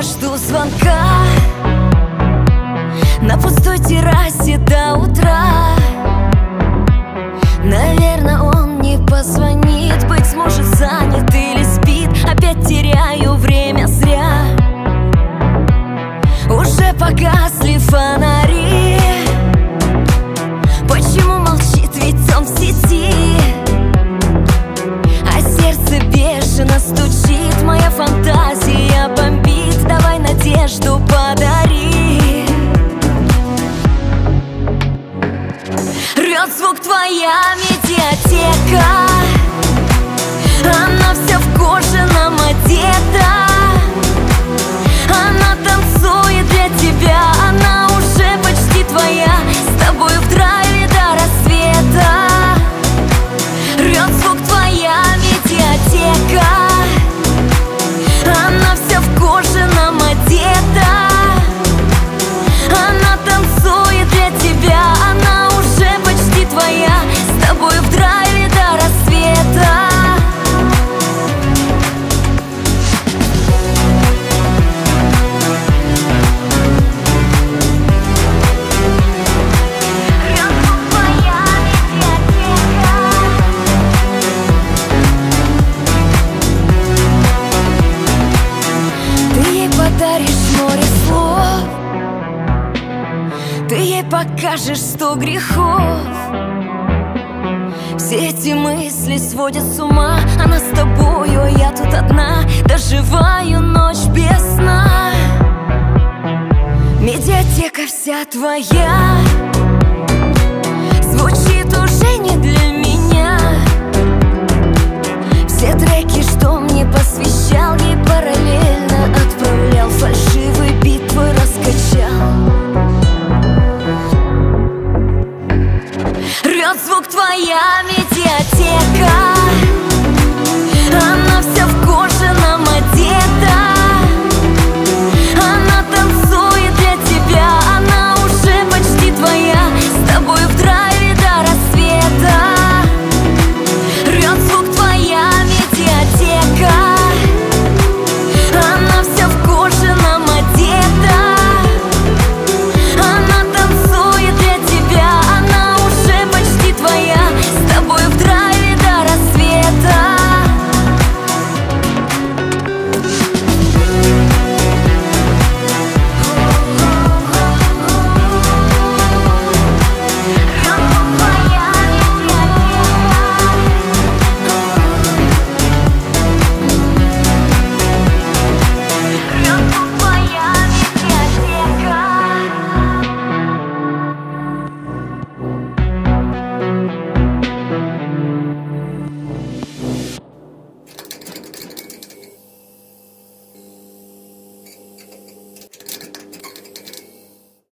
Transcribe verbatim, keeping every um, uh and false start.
жду звонка на пустой террасе до утра. Наверное, он не позвонит, быть может занят или спит. Опять теряю время зря. Уже погасли фонари. Почему молчит, ведь он в сети? А сердце бешено стучит, моя фантазия бомбит. Давай надежду подари. Рвет звук твоя медиатека, она вся в кожаном одета. Она танцует для тебя, она уже почти твоя. С тобой в драйве до рассвета. Рвет звук твоя медиатека, она вся в кожаном одета. Она танцует для тебя, она уже почти твоя. С тобой в драйве до рассвета. Ты ей покажешь сто грехов. Все эти мысли сводят с ума. Она с тобою, а я тут одна. Доживаю ночь без сна. Медиатека вся твоя звучит уже не для меня. Все треки, что мне посвящал, ей параллельно отправлял. Фальшивый бит твой раскачал. Рвет звук твоя медиатека,